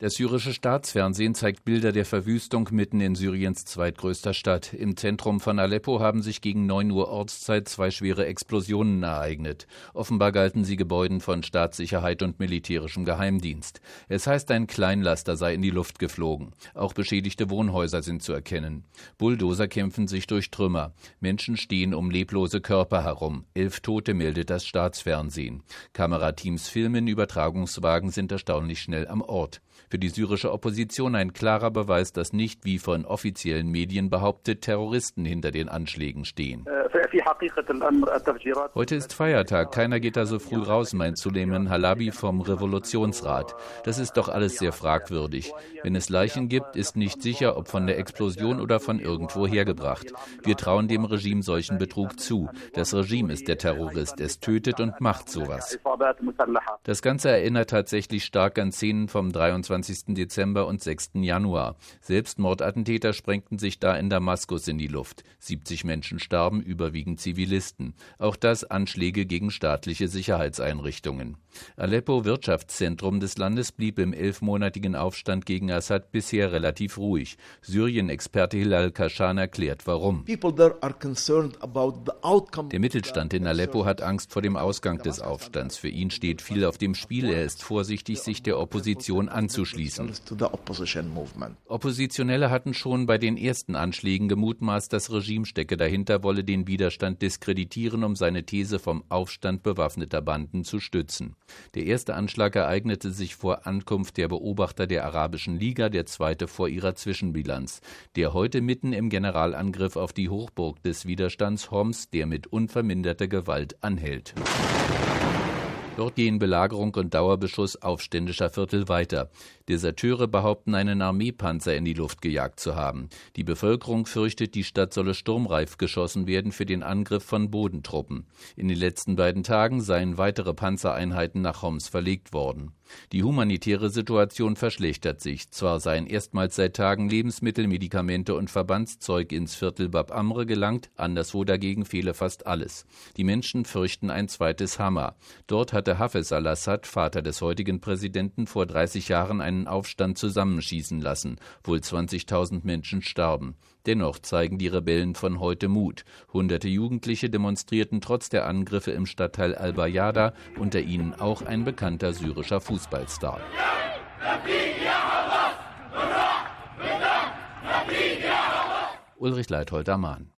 Das syrische Staatsfernsehen zeigt Bilder der Verwüstung mitten in Syriens zweitgrößter Stadt. Im Zentrum von Aleppo haben sich gegen 9 Uhr Ortszeit 2 schwere Explosionen ereignet. Offenbar galten sie Gebäuden von Staatssicherheit und militärischem Geheimdienst. Es heißt, ein Kleinlaster sei in die Luft geflogen. Auch beschädigte Wohnhäuser sind zu erkennen. Bulldozer kämpfen sich durch Trümmer. Menschen stehen um leblose Körper herum. 11 Tote meldet das Staatsfernsehen. Kamerateams filmen, Übertragungswagen sind erstaunlich schnell am Ort. Für die syrische Opposition ein klarer Beweis, dass nicht, wie von offiziellen Medien behauptet, Terroristen hinter den Anschlägen stehen. Heute ist Feiertag, keiner geht da so früh raus, meint Suleiman Halabi vom Revolutionsrat. Das ist doch alles sehr fragwürdig. Wenn es Leichen gibt, ist nicht sicher, ob von der Explosion oder von irgendwo hergebracht. Wir trauen dem Regime solchen Betrug zu. Das Regime ist der Terrorist, es tötet und macht sowas. Das Ganze erinnert tatsächlich stark an Szenen vom 23. Dezember und 6. Januar. Selbstmordattentäter sprengten sich da in Damaskus in die Luft. 70 Menschen starben, überwiegend Zivilisten. Auch das Anschläge gegen staatliche Sicherheitseinrichtungen. Aleppo, Wirtschaftszentrum des Landes, blieb im 11-monatigen Aufstand gegen Assad bisher relativ ruhig. Syrien-Experte Hilal Kashan erklärt, warum. Der Mittelstand in Aleppo hat Angst vor dem Ausgang des Aufstands. Für ihn steht viel auf dem Spiel. Er ist vorsichtig, sich der Opposition anzuschließen. Oppositionelle hatten schon bei den ersten Anschlägen gemutmaßt, das Regime stecke dahinter, wolle den Widerstand diskreditieren, um seine These vom Aufstand bewaffneter Banden zu stützen. Der erste Anschlag ereignete sich vor Ankunft der Beobachter der Arabischen Liga, der zweite vor ihrer Zwischenbilanz. Der heute mitten im Generalangriff auf die Hochburg des Widerstands Homs, der mit unverminderter Gewalt anhält. Dort gehen Belagerung und Dauerbeschuss aufständischer Viertel weiter. Deserteure behaupten, einen Armeepanzer in die Luft gejagt zu haben. Die Bevölkerung fürchtet, die Stadt solle sturmreif geschossen werden für den Angriff von Bodentruppen. In den letzten beiden Tagen seien weitere Panzereinheiten nach Homs verlegt worden. Die humanitäre Situation verschlechtert sich. Zwar seien erstmals seit Tagen Lebensmittel, Medikamente und Verbandszeug ins Viertel Bab Amr gelangt, anderswo dagegen fehle fast alles. Die Menschen fürchten ein zweites Hama. Dort hatte Hafez al-Assad, Vater des heutigen Präsidenten, vor 30 Jahren einen Aufstand zusammenschießen lassen. Wohl 20.000 Menschen starben. Dennoch zeigen die Rebellen von heute Mut. Hunderte Jugendliche demonstrierten trotz der Angriffe im Stadtteil Al-Bayada, unter ihnen auch ein bekannter syrischer Fußballstar. Ulrich Leithold, Amman.